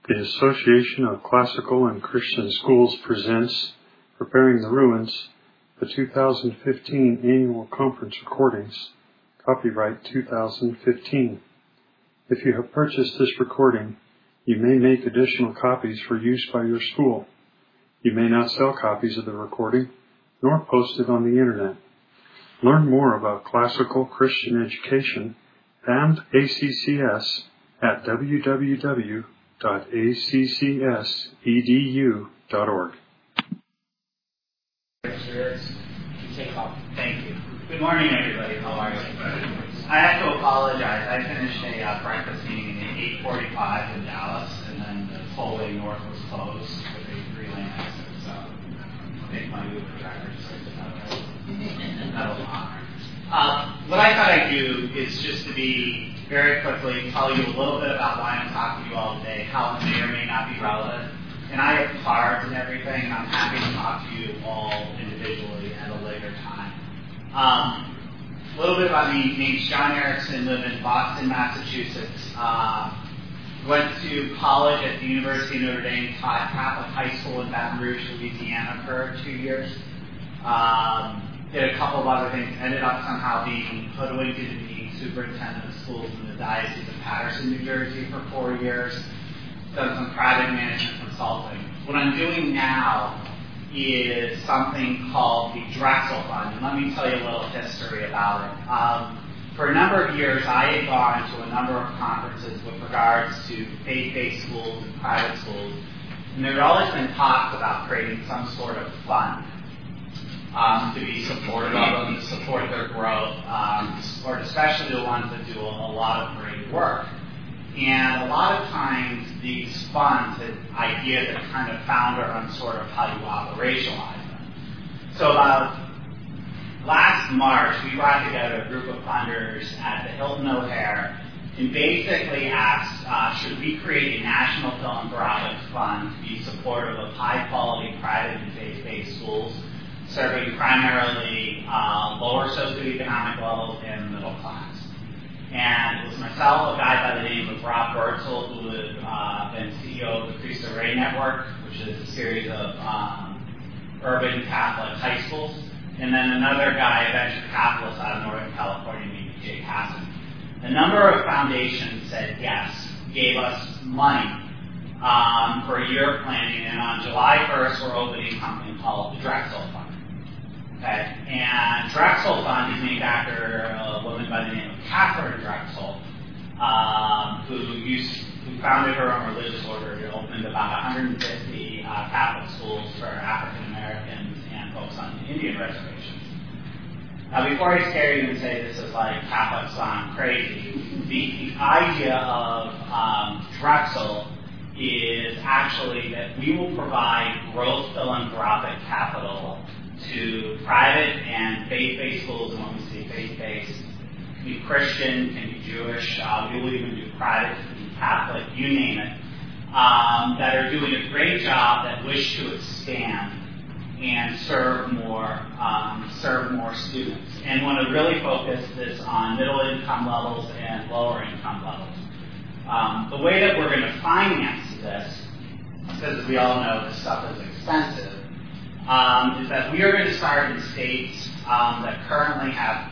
The Association of Classical and Christian Schools presents Preparing the Ruins, the 2015 Annual Conference Recordings, copyright 2015. If you have purchased this recording, you may make additional copies for use by your school. You may not sell copies of the recording, nor post it on the Internet. Learn more about classical Christian education and ACCS at www.accs.edu.org. Thank you. Good morning, everybody. How are you? I have to apologize. I finished a breakfast meeting at 8:45 in Dallas, and then the whole way north was closed with a 3-lane exit. So I think my Uber driver just said that was honor. What I thought I'd do is just to be very quickly tell you a little bit about why I'm talking to you all today, how it may or may not be relevant. And I have cards and everything, and I'm happy to talk to you all individually at a later time. A little bit about me. My name's John Erickson, live in Boston, Massachusetts. Went to college at the University of Notre Dame, taught Catholic high school in Baton Rouge, Louisiana for 2 years. Did a couple of other things. Ended up somehow being hoodwinked into being superintendent of schools in the Diocese of Paterson, New Jersey for 4 years. Done some private management consulting. What I'm doing now is something called the Drexel Fund. And let me tell you a little history about it. For a number of years, I had gone to a number of conferences with regards to faith-based schools and private schools. And there had always been talks about creating some sort of fund to be supportive of them, to support their growth, support especially the ones that do a lot of great work. And a lot of times these funds had ideas that kind of founder on sort of how you operationalize them. So about last March, we brought together a group of funders at the Hilton O'Hare and basically asked, should we create a national philanthropic fund to be supportive of high-quality private and faith-based schools, serving primarily lower socioeconomic levels and middle class. And it was myself, a guy by the name of Rob Bertzel, who had been CEO of the Cristo Rey Network, which is a series of urban Catholic high schools, and then another guy, a venture capitalist out of Northern California named Jay Hassan. A number of foundations said yes, gave us money for a year of planning, and on July 1st, we're opening something called the Drexel Fund. Okay, and Drexel Fund is named after a woman by the name of Catherine Drexel, who founded her own religious order. It opened about 150 Catholic schools for African Americans and folks on Indian reservations. Now, before I scare you and say this is like Catholics gone crazy, the idea of Drexel is actually that we will provide growth philanthropic capital to private and faith-based schools. And when we say faith-based, it can be Christian, can be Jewish, we will even do private, can be Catholic, you name it, that are doing a great job, that wish to expand and serve more students, and want to really focus this on middle income levels and lower income levels. The way that we're going to finance this, because as we all know, this stuff is expensive, is that we are going to start in states that currently have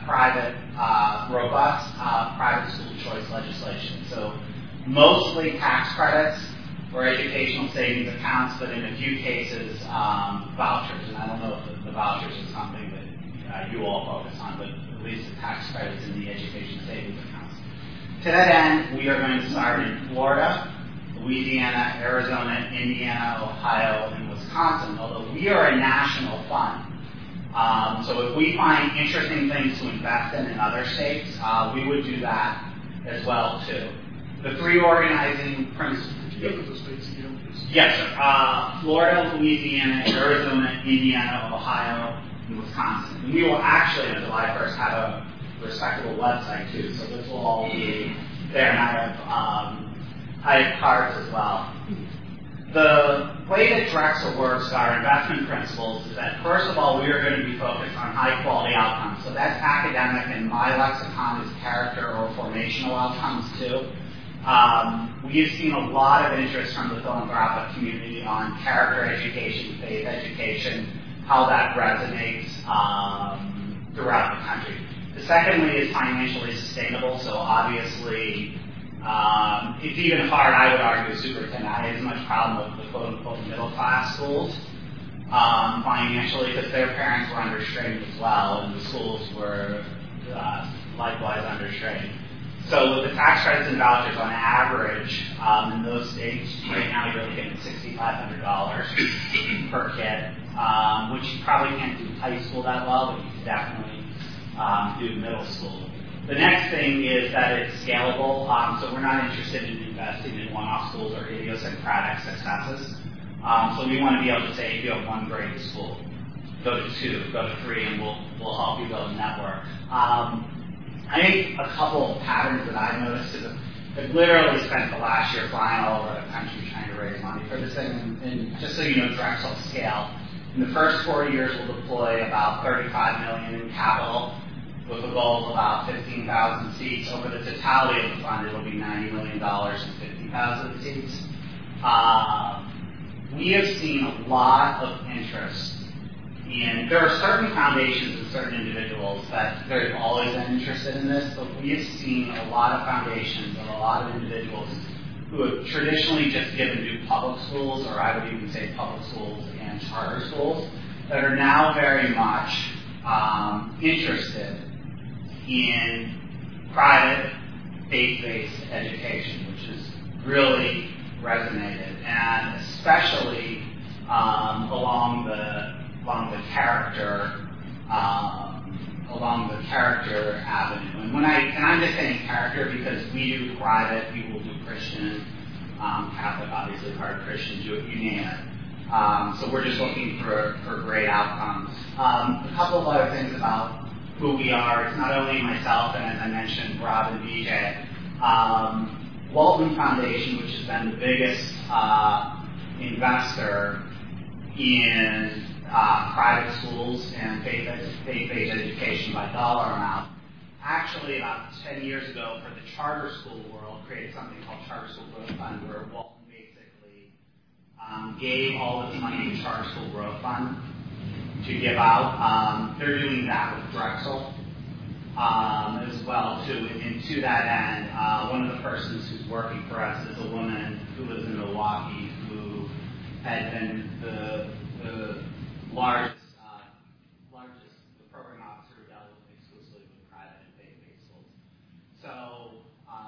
robust private school choice legislation. So mostly tax credits or educational savings accounts, but in a few cases, vouchers. And I don't know if the vouchers is something that you all focus on, but at least the tax credits in the education savings accounts. To that end, we are going to start in Florida, Louisiana, Arizona, Indiana, Ohio, and Wisconsin, although we are a national fund. So if we find interesting things to invest in other states, we would do that as well, too. The three organizing principles. Yes, sir. Florida, Louisiana, Arizona, Indiana, Ohio, and Wisconsin. And we will actually, on July 1st, have a respectable website, too. So this will all be there, and I have cards as well. The way that Drexel works, our investment principles, is that first of all, we are going to be focused on high quality outcomes. So that's academic, and my lexicon is character or formational outcomes too. We have seen a lot of interest from the philanthropic community on character education, faith education, how that resonates throughout the country. The secondly is financially sustainable, so obviously it's even hard, I would argue, as superintendent. I had as much problem with the quote-unquote middle-class schools financially because their parents were under strain as well, and the schools were likewise under strain. So with the tax credits and vouchers on average in those states, right now you're looking at $6,500 per kid, which you probably can't do high school that well, but you can definitely do middle school. The next thing is that it's scalable, so we're not interested in investing in one-off schools or idiosyncratic successes. So we want to be able to say, if you have one great school, go to 2, go to 3, and we'll help you build a network. I think a couple of patterns that I've noticed is I've literally spent the last year flying all over the country trying to raise money for this thing. And just so you know, Drexel's scale. In the first 4 years, we'll deploy about $35 million in capital with a goal of about 15,000 seats. Over the totality of the fund, it'll be $90 million and 50,000 seats. We have seen a lot of interest in, there are certain foundations and certain individuals that they've always been interested in this, but we have seen a lot of foundations and a lot of individuals who have traditionally just given to public schools, or I would even say public schools and charter schools, that are now very much interested in private, faith-based education, which has really resonated, and especially along the character avenue. And I'm just saying character because we do private, we will do Christian, Catholic, obviously part of Christian, you name it. So we're just looking for great outcomes. A couple of other things about who we are. It's not only myself, and as I mentioned, Rob and BJ. Walton Foundation, which has been the biggest investor in private schools and faith-based education by dollar amount, actually about 10 years ago for the charter school world, created something called Charter School Growth Fund, where Walton basically gave all of its money to Charter School Growth Fund to give out. They're doing that with Drexel as well, too. And to that end, one of the persons who's working for us is a woman who lives in Milwaukee who had been the largest program officer who dealt exclusively with private and faith-based schools. So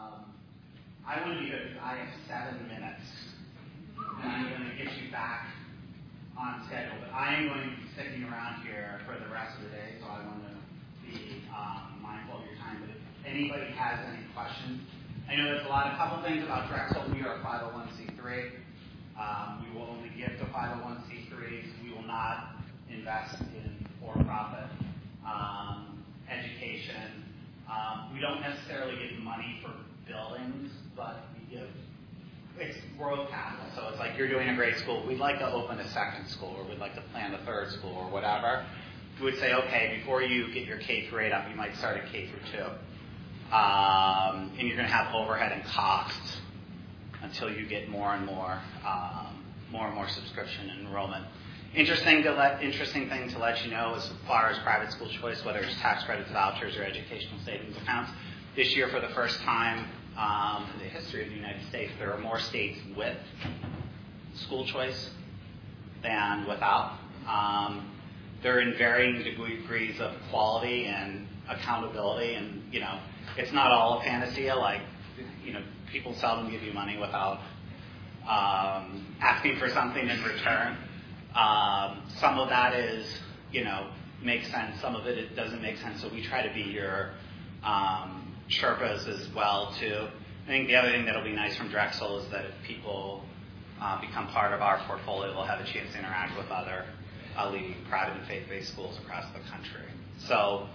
I want to be good because I have 7 minutes, and I'm going to get you back on schedule. But I am going to be sticking around here for the rest of the day, so I want to be mindful of your time. But if anybody has any questions, I know there's a couple things about Drexel. We are a 501c3. We will only give to 501c3s. We will not invest in for-profit education. We don't necessarily give money for buildings, but we give, it's growth capital. So it's like you're doing a great school. We'd like to open a second school, or we'd like to plan a third school, or whatever. We would say, okay, before you get your K-8 up, you might start at K-2. And you're going to have overhead and costs until you get more and more subscription and enrollment. Interesting thing to let you know as far as private school choice, whether it's tax credits, vouchers, or educational savings accounts. This year, for the first time in the history of the United States, there are more states with school choice than without. They're in varying degrees of quality and accountability, and it's not all a panacea. Like people seldom give you money without asking for something in return. Some of that is, makes sense. Some of it doesn't make sense. So we try to be your Sherpas as well, too. I think the other thing that'll be nice from Drexel is that if people become part of our portfolio, they'll have a chance to interact with other leading private and faith-based schools across the country. So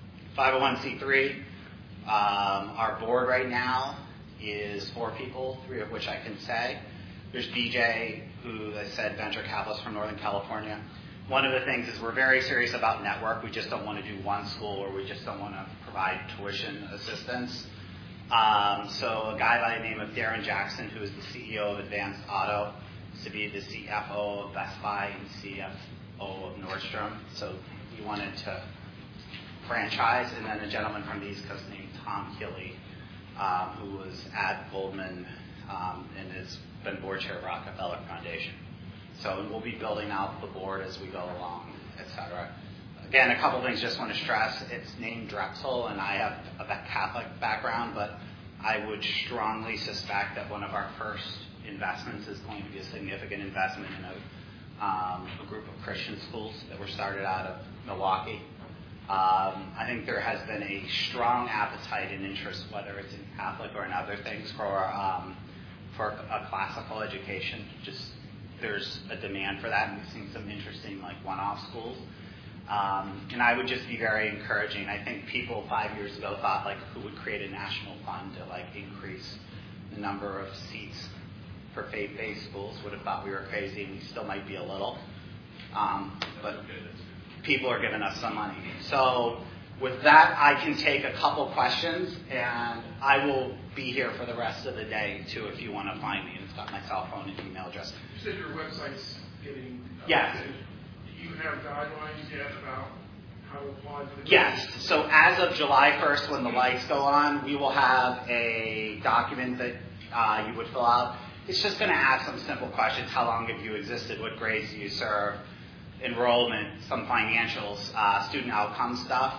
501c3. Our board right now is 4 people, 3 of which I can say. There's BJ, who I said venture capitalist from Northern California. One of the things is we're very serious about network. We just don't want to do one school, or we just don't want to provide tuition assistance. So a guy by the name of Darren Jackson, who is the CEO of Advanced Auto, used to be the CFO of Best Buy and CFO of Nordstrom. So we wanted to franchise. And then a gentleman from the East Coast named Tom Keeley, who was at Goldman and has been board chair of Rockefeller Foundation. So we'll be building out the board as we go along, et cetera. Again, a couple things just want to stress. It's named Drexel, and I have a Catholic background, but I would strongly suspect that one of our first investments is going to be a significant investment in a group of Christian schools that were started out of Milwaukee. I think there has been a strong appetite and interest, whether it's in Catholic or in other things, for a classical education. Just there's a demand for that, and we've seen some interesting one-off schools. And I would just be very encouraging. I think people 5 years ago thought who would create a national fund to increase the number of seats for faith-based schools would have thought we were crazy, and we still might be a little. But people are giving us some money. So with that, I can take a couple questions, and I will be here for the rest of the day too if you want to find me. It's got my cell phone and email address. You said your website's getting yes. Do you have guidelines yet about how to apply for the Yes. So as of July 1st, when the lights go on, we will have a document that you would fill out. It's just going to ask some simple questions. How long have you existed? What grades do you serve? Enrollment, some financials, student outcome stuff.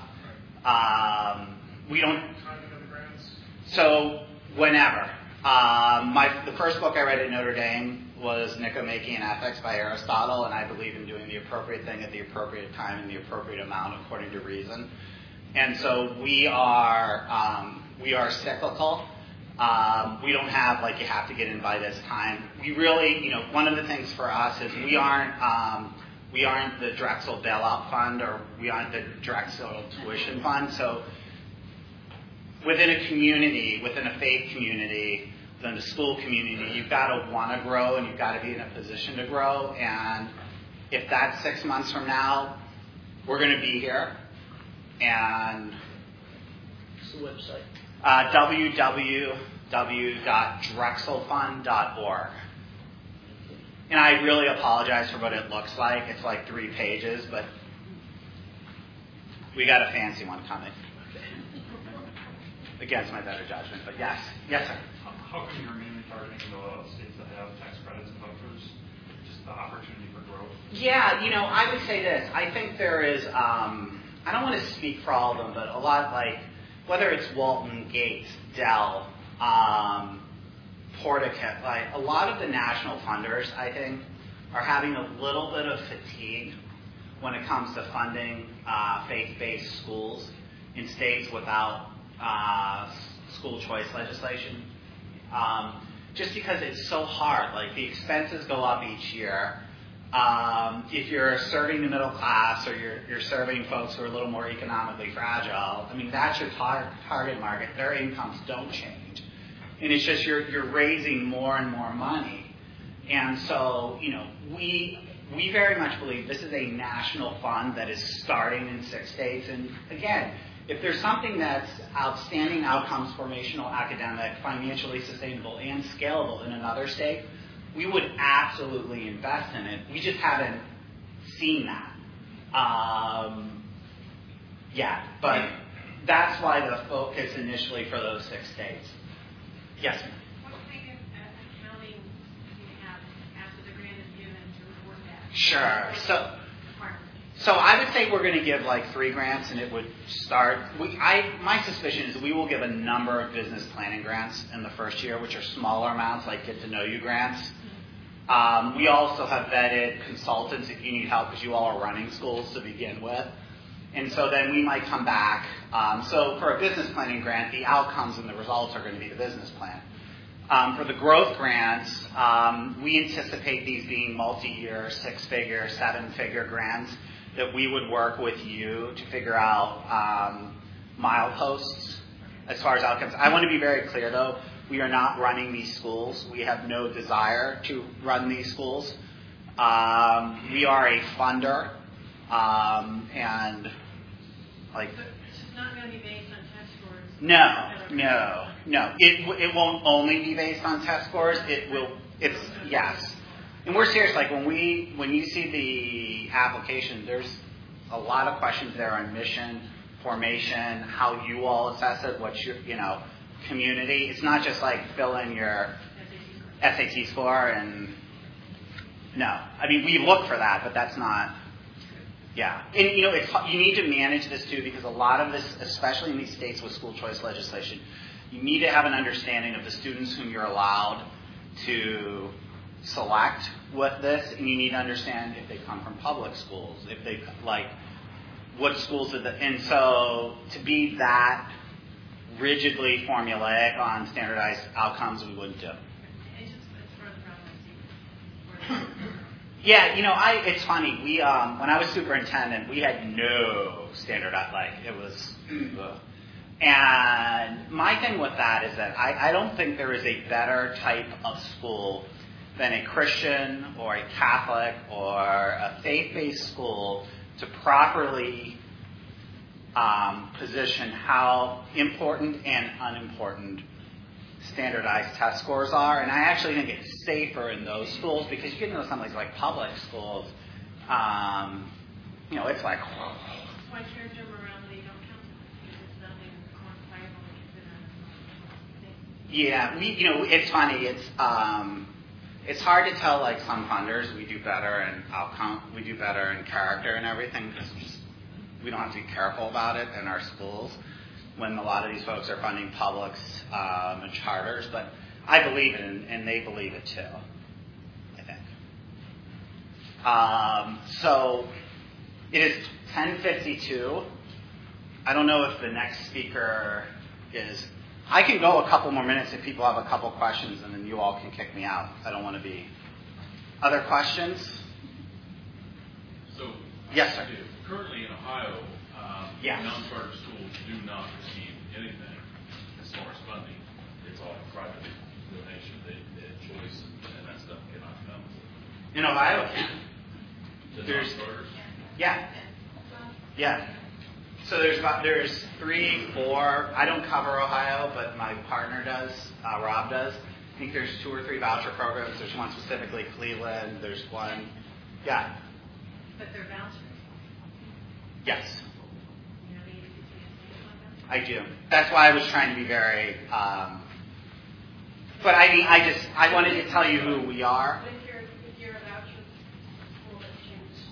We don't. So whenever. The first book I read at Notre Dame was Nicomachean Ethics by Aristotle, and I believe in doing the appropriate thing at the appropriate time and the appropriate amount according to reason. And so we are cyclical. We don't have you have to get in by this time. We really, one of the things for us is we aren't the Drexel bailout fund, or we aren't the Drexel tuition fund. So within a community, within a faith community, within the school community, you've got to want to grow, and you've got to be in a position to grow. And if that's 6 months from now, we're going to be here. And what's the website? www.drexelfund.org. And I really apologize for what it looks like. It's 3 pages, but we got a fancy one coming. Against my better judgment, but yes. Yes, sir. How come you're mainly targeting the states that have tax credits and vouchers? Just the opportunity for growth? Yeah, I would say this. I think there is, I don't want to speak for all of them, but a lot whether it's Walton, Gates, Dell, Portica, a lot of the national funders, I think, are having a little bit of fatigue when it comes to funding faith-based schools in states without school choice legislation. Just because it's so hard. The expenses go up each year. If you're serving the middle class, or you're serving folks who are a little more economically fragile, that's your target market. Their incomes don't change. And it's just you're raising more and more money. And so, we very much believe this is a national fund that is starting in 6 states. And again, if there's something that's outstanding outcomes, formational, academic, financially sustainable, and scalable in another state, we would absolutely invest in it. We just haven't seen that yet. But that's why the focus initially for those 6 states. Yes, ma'am. What kind of accounting do you have after the grant is given to report that? Sure. So I would say we're going to give 3 grants, and it would start. My suspicion is we will give a number of business planning grants in the first year, which are smaller amounts, like get to know you grants. We also have vetted consultants if you need help, because you all are running schools to begin with. And so then we might come back. So for a business planning grant, the outcomes and the results are going to be the business plan. For the growth grants, we anticipate these being multi-year, 6-figure, 7-figure grants that we would work with you to figure out mileposts as far as outcomes. I want to be very clear, though. We are not running these schools. We have no desire to run these schools. We are a funder, and So it's not going to be based on test scores. No. It won't only be based on test scores. It's yes. And we're serious. Like when you see the application, there's a lot of questions there on mission, formation, how you all assess it, what's your community. It's not just like fill in your SAT score and no. I mean, we look for that, but that's not. Yeah, and you need to manage this too because a lot of this, especially in these states with school choice legislation, you need to have an understanding of the students whom you're allowed to select with this, and you need to understand if they come from public schools, if they what schools and so to be that rigidly formulaic on standardized outcomes, we wouldn't do. Yeah, it's funny. We when I was superintendent, we had no standardized, it was. And my thing with that is that I don't think there is a better type of school than a Christian or a Catholic or a faith-based school to properly position how important and unimportant standardized test scores are. And I actually think it's safer in those schools because you get into some of these public schools, it's like. Why character morality don't count? Because it's nothing quantifiable. Yeah, it's funny. It's hard to tell. Some funders, we do better in outcome, we do better in character and everything because we don't have to be careful about it in our schools when a lot of these folks are funding publics and charters. But I believe it, and they believe it too. I think. So it is 10:52. I don't know if the next speaker is. I can go a couple more minutes if people have a couple questions, and then you all can kick me out. I don't want to be. Other questions? So, yes, sir. Currently in Ohio, non-charter schools do not receive anything as far as funding. It's all private donation. They have choice, and that stuff cannot come. In Ohio, can. There's non-charters? Yeah. So there's 3, 4. I don't cover Ohio, but my partner does. Rob does. I think there's 2 or 3 voucher programs. There's one specifically Cleveland. There's one. Yeah. But they're vouchers. Yes. I do. That's why I was trying to be very. But I wanted to tell you who we are. But if you're a voucher school that changes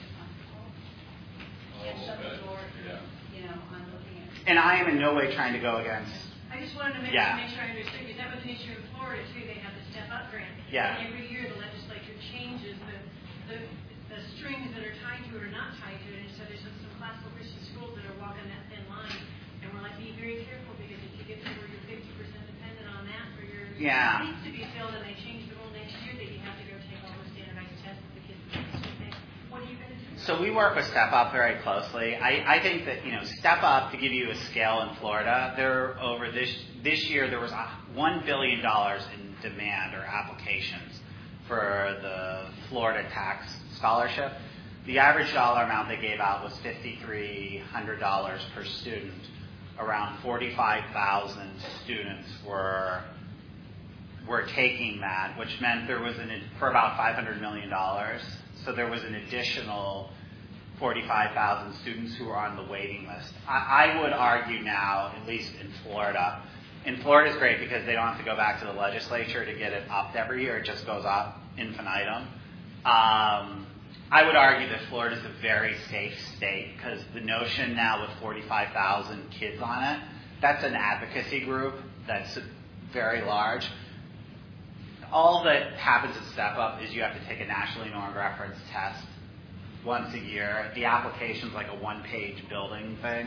shut the door. I'm looking at. And I am in no way trying to go against. I just wanted to make sure I understood because that was an issue in Florida too. They have the Step Up grant. Yeah. And every year the legislature changes the strings that are tied to it or not tied to it. And so there's some classical Christian schools that are walking that thin line. And we're like, be very careful because if you get to where you're 50% dependent on that for your needs to be filled, and they change the rule next year that you have to go take all the standardized tests that the kids take. What are you going to do? So we work with Step Up very closely. I think that Step Up, to give you a scale in Florida, over this year there was $1 billion in demand or applications for the Florida tax scholarship. The average dollar amount they gave out was $5,300 per student. Around 45,000 students were taking that, which meant there was for about $500 million. So there was an additional 45,000 students who were on the waiting list. I would argue now, at least in Florida, and Florida's great because they don't have to go back to the legislature to get it upped every year. It just goes up infinitum. I would argue that Florida is a very safe state because the notion now with 45,000 kids on it, that's an advocacy group that's very large. All that happens at Step Up is you have to take a nationally normed reference test once a year. The application's like a one-page building thing.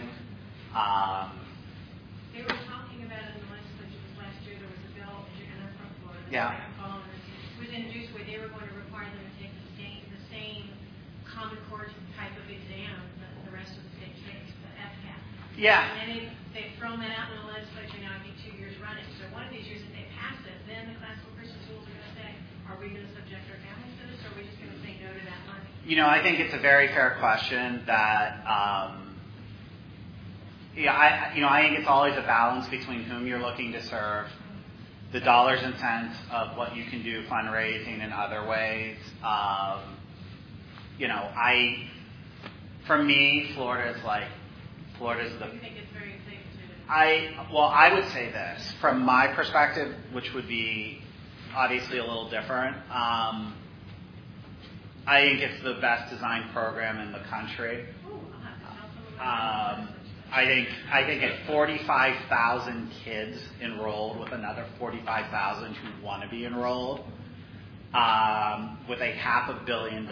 They were talking about it in the legislature this last year. There was a bill, and I'm from Florida. Yeah. It was introduced where they were going to require them to take the same Common Core type of exam that the rest of the state takes, the FCAT. Yeah. And then they've thrown that out in the legislature now, I think 2 years running. So one of these years, if they pass it, then the classical Christian schools are going to say, are we going to subject our families to this, or are we just going to say no to that money? I think it's a very fair question that, I think it's always a balance between whom you're looking to serve, the dollars and cents of what you can do fundraising in other ways. For me, Florida's the. You think it's very safe to? I would say this from my perspective, which would be obviously a little different. I think it's the best designed program in the country. I think at 45,000 kids enrolled with another 45,000 who want to be enrolled, with a $500 million,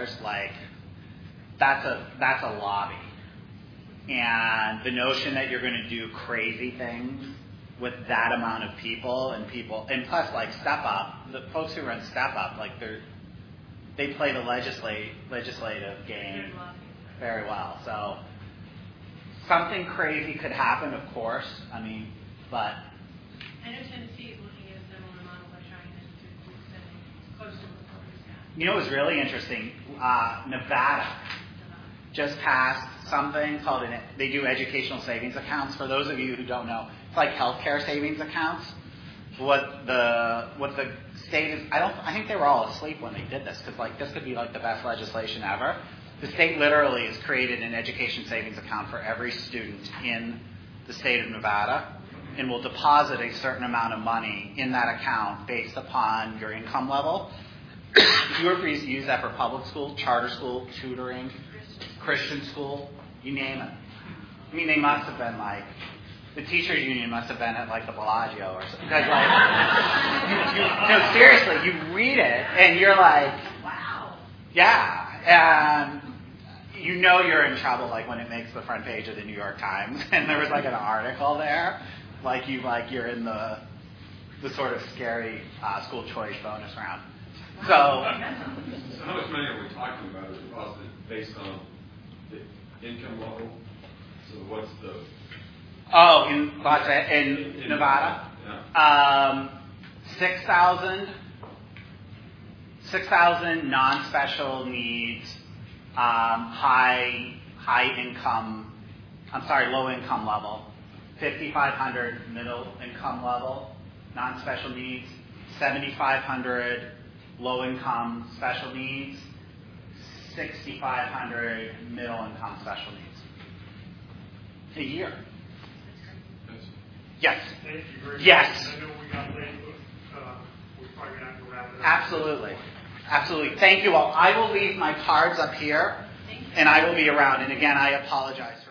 that's a lobby. And the notion that you're going to do crazy things with that amount of people, and plus Step Up, the folks who run Step Up, they play the legislative game very well. So something crazy could happen, of course. But I know Tennessee is looking at a similar model by trying to spend close to the you know what's really interesting? Nevada just passed something called they do educational savings accounts. For those of you who don't know, it's like healthcare savings accounts. What the state is, I think they were all asleep when they did this, because this could be the best legislation ever. The state literally has created an education savings account for every student in the state of Nevada, and will deposit a certain amount of money in that account based upon your income level. You were free to use that for public school, charter school, tutoring, Christian school, you name it. They must have been the teachers union must have been at the Bellagio or something. Because no, seriously, you read it and you're like, wow. Yeah, and you're in trouble when it makes the front page of the New York Times, and there was an article there, you're in the sort of scary school choice bonus round. So how much money are we talking about as a deposit based on the income level? So what's the... Oh, in Nevada? Yeah. 6,000 non-special needs, low income level, 5,500 middle income level, non-special needs, 7,500 low income special needs, 6,500 middle income special needs. A year. Yes. Thank you very much. Yes. I know we got late, but we're probably going to have to wrap it up. Absolutely. Thank you all. I will leave my cards up here, and I will be around. And again, I apologize for